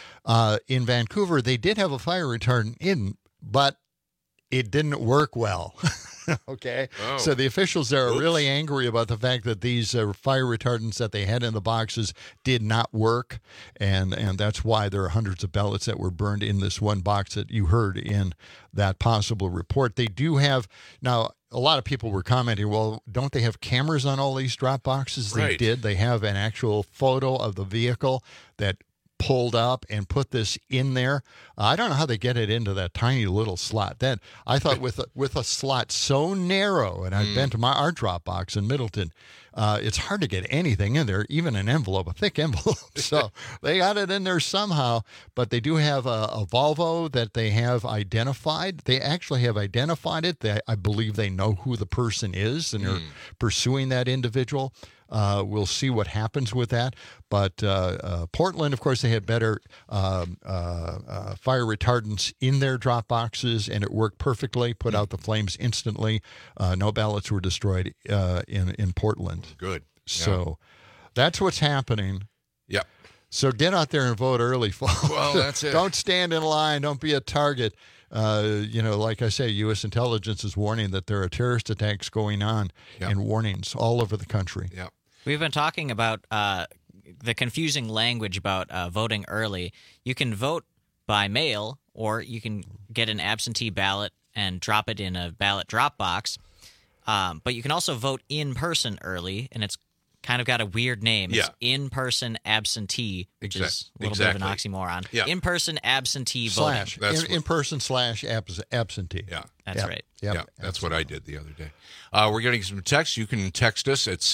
In Vancouver, they did have a fire retardant in, but it didn't work well. Okay. Oh. So the officials there are really angry about the fact that these fire retardants that they had in the boxes did not work. And that's why there are hundreds of ballots that were burned in this one box that you heard in that possible report. They do have now. A lot of people were commenting, well, don't they have cameras on all these drop boxes? They Right. did. They have an actual photo of the vehicle that pulled up and put this in there. I don't know how they get it into that tiny little slot. That I thought with a slot so narrow, and I've been to our drop box in Middleton, it's hard to get anything in there, even an envelope, a thick envelope. So they got it in there somehow, but they do have a Volvo that they have identified. They actually have identified it. I believe they know who the person is, and they're pursuing that individual. We'll see what happens with that. But Portland, of course, they had better fire retardants in their drop boxes, and it worked perfectly, put out the flames instantly. No ballots were destroyed in Portland. Good. So that's what's happening. Yep. So get out there and vote early, folks. Well, that's it. Don't stand in line. Don't be a target. Like I say, U.S. intelligence is warning that there are terrorist attacks going on and warnings all over the country. Yep. We've been talking about the confusing language about voting early. You can vote by mail, or you can get an absentee ballot and drop it in a ballot drop box. But you can also vote in person early, and it's kind of got a weird name. It's in-person absentee, which is a little bit of an oxymoron. Yeah. In-person absentee voting. In-person / absentee. Yeah. That's right. Yeah, that's what I did the other day. We're getting some texts. You can text us at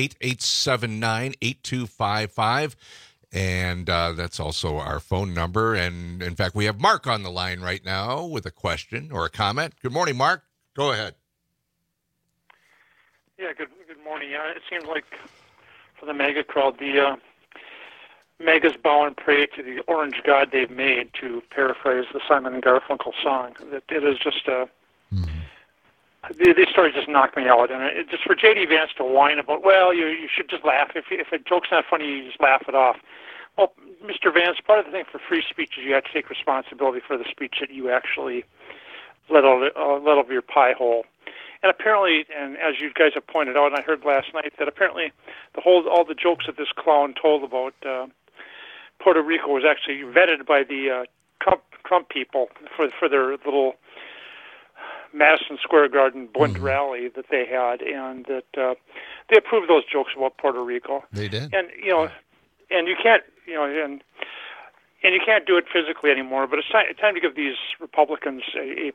608-879-8255. And that's also our phone number. And, in fact, we have Mark on the line right now with a question or a comment. Good morning, Mark. Go ahead. Yeah, good morning. It seems like for the MAGA crowd, the MAGA's bow and pray to the orange god they've made, to paraphrase the Simon and Garfunkel song. That it is just these stories just knock me out. And it just for J.D. Vance to whine about, well, you should just laugh. If a joke's not funny, you just laugh it off. Well, Mr. Vance, part of the thing for free speech is you have to take responsibility for the speech that you actually let out of your pie hole. And apparently, and as you guys have pointed out, and I heard last night, that apparently all the jokes that this clown told about Puerto Rico was actually vetted by the Trump people for their little Madison Square Garden Bund rally that they had, and that they approved those jokes about Puerto Rico. They did. And and you can't and you can't do it physically anymore. But it's time to give these Republicans a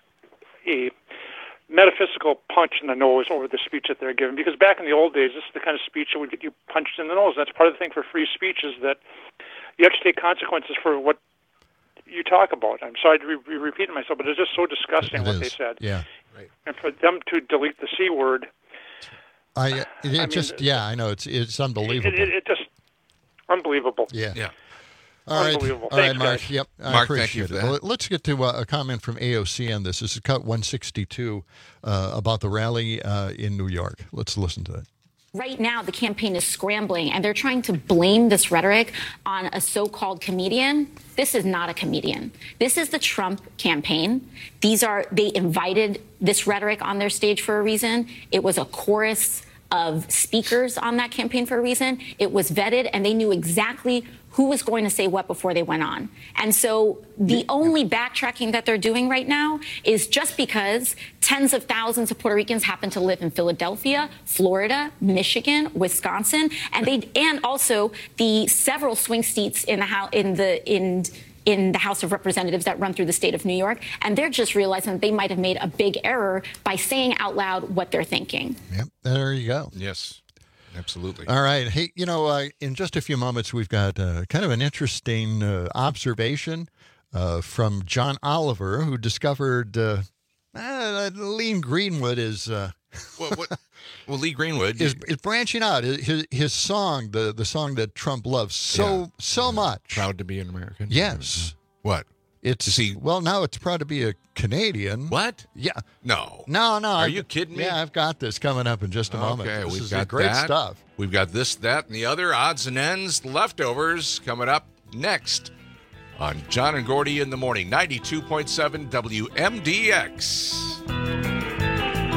metaphysical punch in the nose over the speech that they're giving. Because back in the old days, this is the kind of speech that would get you punched in the nose. That's part of the thing for free speech, is that you have to take consequences for what you talk about. I'm sorry to be repeating myself, but it's just so disgusting what they said. Yeah. Right. And for them to delete the C word, I know it's unbelievable. It just unbelievable. Yeah. Yeah. All right, Unbelievable. all right, Thanks, Mark. guys. Yep, I Mark, thank appreciate you for it. that. Well, let's get to a comment from AOC on this. This is cut 162 about the rally in New York. Let's listen to it. Right now, the campaign is scrambling, and they're trying to blame this rhetoric on a so-called comedian. This is not a comedian. This is the Trump campaign. They invited this rhetoric on their stage for a reason. It was a chorus of speakers on that campaign for a reason. It was vetted, and they knew exactly who was going to say what before they went on. And so the only backtracking that they're doing right now is just because tens of thousands of Puerto Ricans happen to live in Philadelphia, Florida, Michigan, Wisconsin, and also the several swing seats in the House of Representatives that run through the state of New York. And they're just realizing that they might have made a big error by saying out loud what they're thinking. Yep, there you go. Yes. Absolutely. All right. Hey, in just a few moments, we've got kind of an interesting observation from John Oliver, who discovered Lee Greenwood is... Well, Lee Greenwood is branching out. His song, the song that Trump loves so much. Proud to be an American. Yes. What? Now it's proud to be a Canadian. What? Yeah. No. Are you kidding me? Yeah, I've got this coming up in just a moment. Okay, This we've is got great that. stuff. We've got this, that, and the other odds and ends, leftovers coming up next on John and Gordy in the Morning, 92.7 WMDX.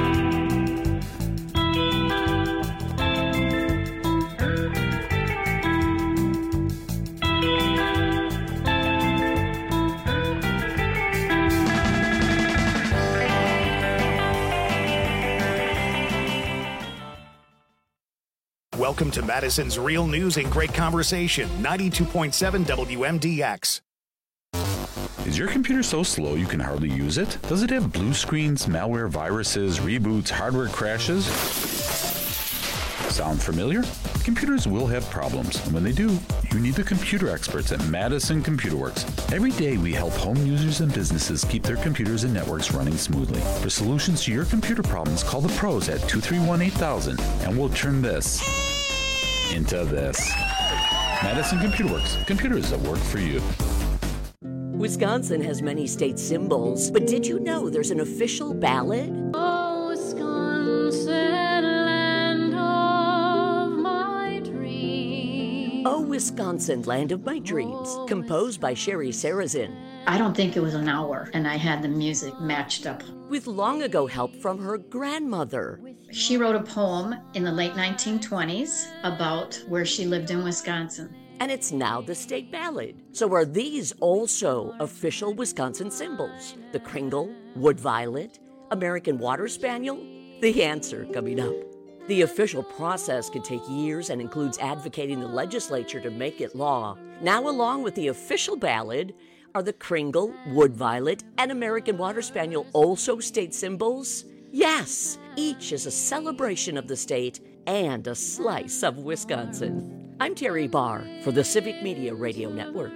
Welcome to Madison's Real News and Great Conversation, 92.7 WMDX. Is your computer so slow you can hardly use it? Does it have blue screens, malware, viruses, reboots, hardware crashes? Sound familiar? Computers will have problems, and when they do, you need the computer experts at Madison Computer Works. Every day we help home users and businesses keep their computers and networks running smoothly. For solutions to your computer problems, call the pros at 231-8000, and we'll turn this into this. Madison Computer Works, computers that work for you. Wisconsin has many state symbols, but did you know there's an official ballad? Oh, Wisconsin, land of my dreams. Oh, Wisconsin, land of my dreams, composed by Sherry Sarazin. I don't think it was an hour, and I had the music matched up. With long ago help from her grandmother. She wrote a poem in the late 1920s about where she lived in Wisconsin. And it's now the state ballad. So are these also official Wisconsin symbols? The Kringle, Wood Violet, American Water Spaniel? The answer coming up. The official process can take years and includes advocating the legislature to make it law. Now, along with the official ballad, are the Kringle, Wood Violet, and American Water Spaniel also state symbols? Yes, each is a celebration of the state and a slice of Wisconsin. I'm Terry Barr for the Civic Media Radio Network.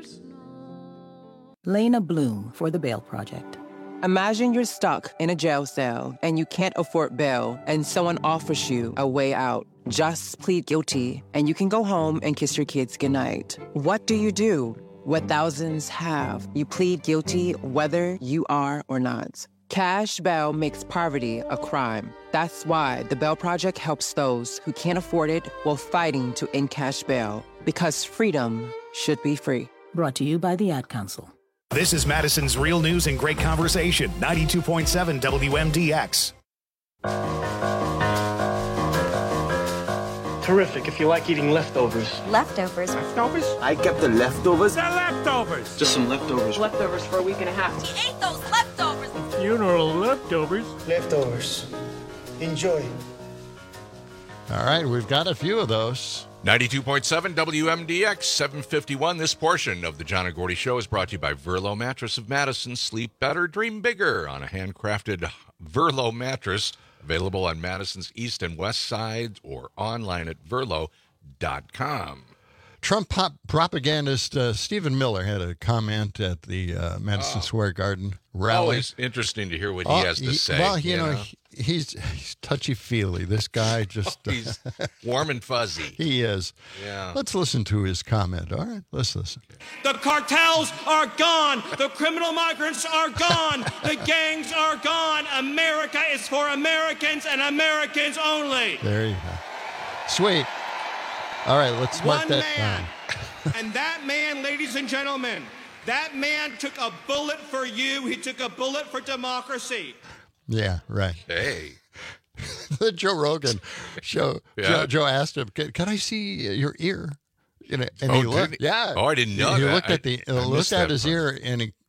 Lena Bloom for the Bail Project. Imagine you're stuck in a jail cell and you can't afford bail and someone offers you a way out. Just plead guilty and you can go home and kiss your kids goodnight. What do you do? What thousands have. You plead guilty whether you are or not. Cash bail makes poverty a crime. That's why the Bail Project helps those who can't afford it while fighting to end cash bail. Because freedom should be free. Brought to you by the Ad Council. This is Madison's Real News and Great Conversation, 92.7 WMDX. Terrific if you like eating leftovers. Leftovers? Leftovers? I kept the leftovers. They're leftovers! Just some leftovers. Leftovers for a week and a half. He ate those leftovers. Funeral leftovers. Leftovers. Enjoy. All right, we've got a few of those. 92.7 WMDX 751. This portion of the John and Gordy Show is brought to you by Verlo Mattress of Madison. Sleep better, dream bigger on a handcrafted Verlo mattress. Available on Madison's east and west sides or online at verlo.com. Trump propagandist Stephen Miller had a comment at the Madison Square Garden rally. Always interesting to hear what he has to say. Well, you know, he's touchy-feely. This guy just... he's warm and fuzzy. He is. Yeah. Let's listen to his comment. All right, let's listen. The cartels are gone. The criminal migrants are gone. The gangs are gone. America is for Americans and Americans only. There you go. Sweet. All right, let's mark that down. And that man, ladies and gentlemen, that man took a bullet for you. He took a bullet for democracy. Yeah, right. Hey. The Joe Rogan show, Yeah. Joe asked him, can I see your ear? You know, and he looked. Yeah. Oh, I didn't know he that. Looked at the, I looked missed at that his part. ear, and he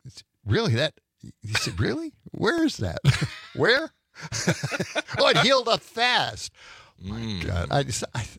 said, really? Where is that? Where? Oh, it healed up fast. My God.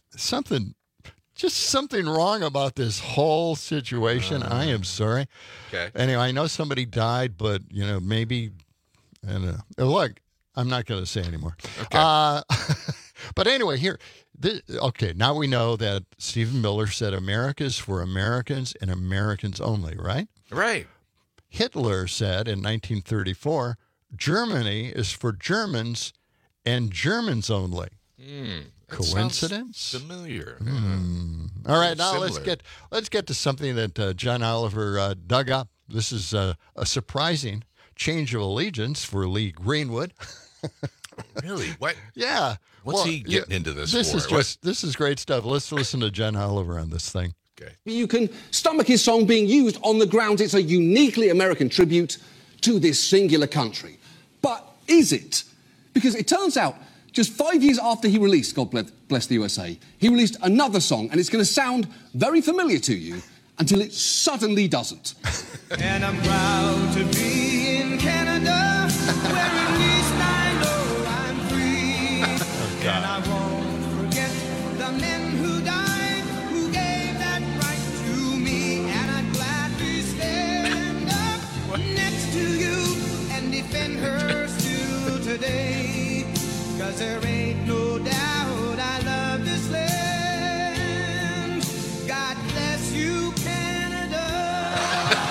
Something wrong about this whole situation. I am sorry. Okay. Anyway, I know somebody died, but, you know, maybe, I don't know. Look, I'm not going to say anymore. Okay. But anyway, okay, now we know that Stephen Miller said America is for Americans and Americans only, right? Right. Hitler said in 1934, Germany is for Germans and Germans only. Coincidence? Familiar. All right, now Similar. let's get to something that John Oliver dug up. This is a surprising change of allegiance for Lee Greenwood. Really? What? Yeah. What's he getting into this for? This is great stuff. Let's listen to John Oliver on this thing. Okay. You can stomach his song being used on the grounds it's a uniquely American tribute to this singular country. But is it? Because it turns out, just 5 years after he released God Bless the USA, he released another song, and it's going to sound very familiar to you until it suddenly doesn't. And I'm proud to be in Canada, where at least I know I'm free. And I won't forget the men who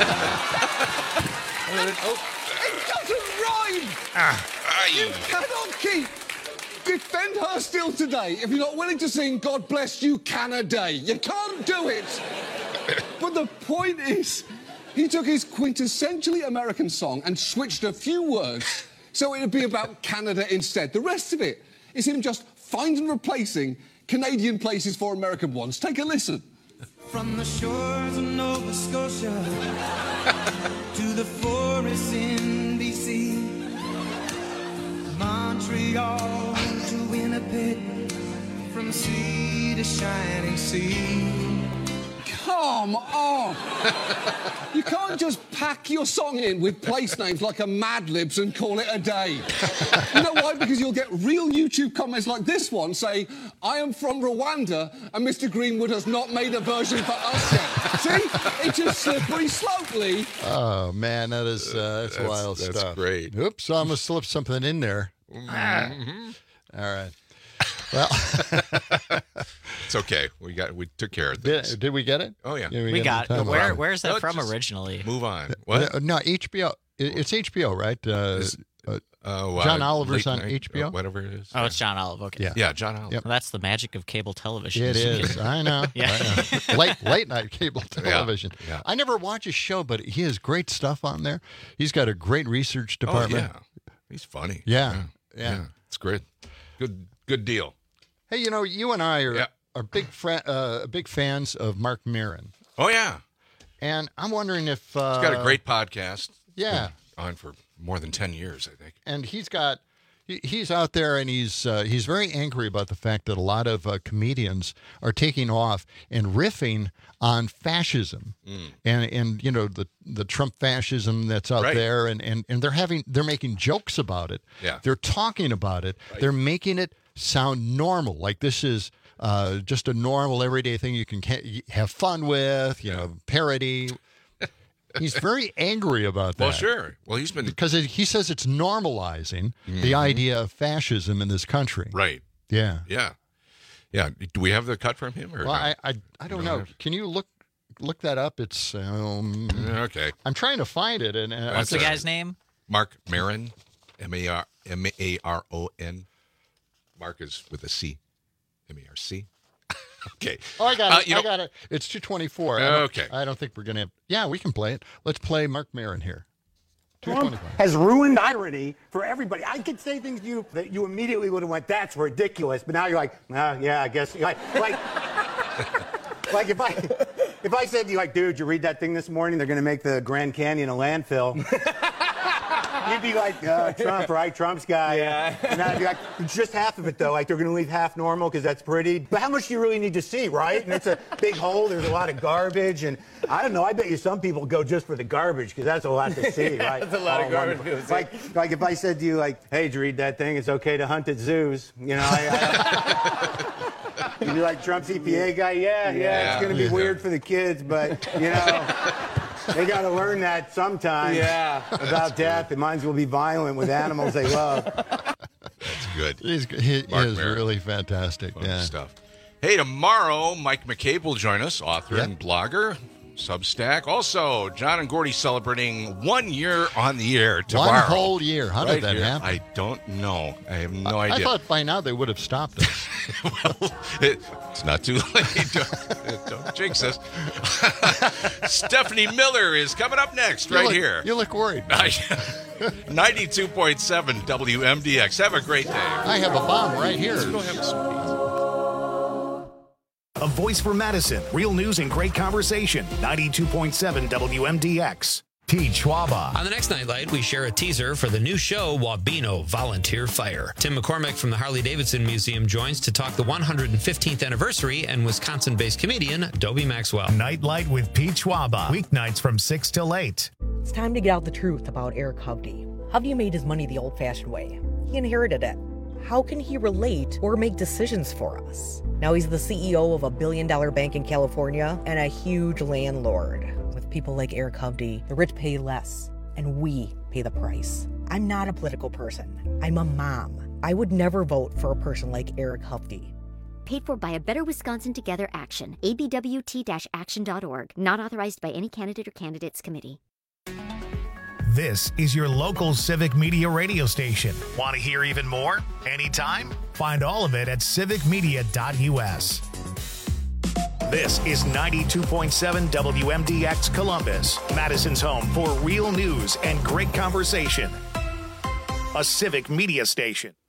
It doesn't rhyme! You cannot keep Defend Her Still Today if you're not willing to sing God Bless You Canada. You can't do it. But the point is, he took his quintessentially American song and switched a few words so it would be about Canada instead. The rest of it is him just finding and replacing Canadian places for American ones. Take a listen. From the shores of Nova Scotia to the forests in BC, Montreal to Winnipeg, from sea to shining sea. Come on! You can't just pack your song in with place names like a Mad Libs and call it a day. You know why? Because you'll get real YouTube comments like this one saying, I am from Rwanda and Mr. Greenwood has not made a version for us yet. See? It's just slippery slope, Lee. Oh, man, that's wild stuff. That's great. Oops, I almost slipped something in there. Mm-hmm. All right. Well, it's okay. We took care of this. Did we get it? Oh yeah, we got it. Where's that from originally? Move on. What? No, HBO. It's HBO, right? John Oliver's on night, HBO. Whatever it is. Oh, it's John Oliver. Okay. Yeah, John Oliver. Yep. Well, that's the magic of cable television. It is. I know. Yeah. I know. Late night cable television. Yeah. I never watch his show, but he has great stuff on there. He's got a great research department. Oh, yeah. He's funny. Yeah. It's great. Good deal. Hey, you and I are big fans of Mark Maron. Oh yeah. And I'm wondering if he's got a great podcast. Yeah. Been on for more than 10 years, I think. And he's out there, and he's very angry about the fact that a lot of comedians are taking off and riffing on fascism, and the Trump fascism that's out there, and they're making jokes about it. Yeah. They're talking about it. Right. They're making it sound normal, like this is just a normal everyday thing you can have fun with. Parody. He's very angry about that. Well, sure. Well, he's been... Because he says it's normalizing the idea of fascism in this country. Right. Yeah. Yeah. Yeah. Do we have the cut from him? Or well, I don't know. Can you look that up? It's... okay. I'm trying to find it. And what's the guy's name? Mark Maron. Maron. Mark is with a C. M-A-R-C. Okay. Oh, I got it. I got it. It's 2:24. Okay. I don't think we're going to have... Yeah, we can play it. Let's play Mark Maron here. Trump has ruined irony for everybody. I could say things to you that you immediately would have went, that's ridiculous. But now you're like, yeah, I guess. Like if I said to you, like, dude, you read that thing this morning? They're going to make the Grand Canyon a landfill. You'd be like, Trump, right? Trump's guy. Yeah. And I'd be like, just half of it, though. Like, they're going to leave half normal because that's pretty. But how much do you really need to see, right? And it's a big hole. There's a lot of garbage. And I don't know. I bet you some people go just for the garbage because that's a lot to see, right? That's a lot of garbage to see. Like if I said to you, like, hey, did you read that thing? It's okay to hunt at zoos. You'd be like, Trump's EPA guy? Yeah, it's going to be weird for the kids, but, they got to learn that sometime about death. It might as well be violent with animals they love. That's good. He is really fantastic. Fun stuff. Hey, tomorrow, Mike McCabe will join us, author and blogger, Substack. Also, John and Gordy celebrating 1 year on the air tomorrow. 1 whole year. How did that happen? I don't know. I have no idea. I thought by now they would have stopped us. Well, it's not too late. Don't jinx us. Stephanie Miller is coming up next here. You look worried. 92.7 WMDX. Have a great day. I have a bomb right here. Let's go have some pizza. A voice for Madison. Real news and great conversation. 92.7 WMDX. Teach Schwaba. On the next Nightlight, we share a teaser for the new show, Wabeno Volunteer Fire. Tim McCormick from the Harley-Davidson Museum joins to talk the 115th anniversary and Wisconsin-based comedian Dobie Maxwell. Nightlight with Pete Schwaba. Weeknights from 6 till 8. It's time to get out the truth about Eric Hovde. Hovde made his money the old-fashioned way. He inherited it. How can he relate or make decisions for us? Now he's the CEO of a billion-dollar bank in California and a huge landlord. With people like Eric Hovde, the rich pay less, and we pay the price. I'm not a political person. I'm a mom. I would never vote for a person like Eric Hovde. paid for by a Better Wisconsin Together Action, abwt-action.org, not authorized by any candidate or candidates committee. This is your local Civic Media radio station. Want to hear even more? Anytime? Find all of it at civicmedia.us. This is 92.7 WMDX Columbus, Madison's home for real news and great conversation. A Civic Media station.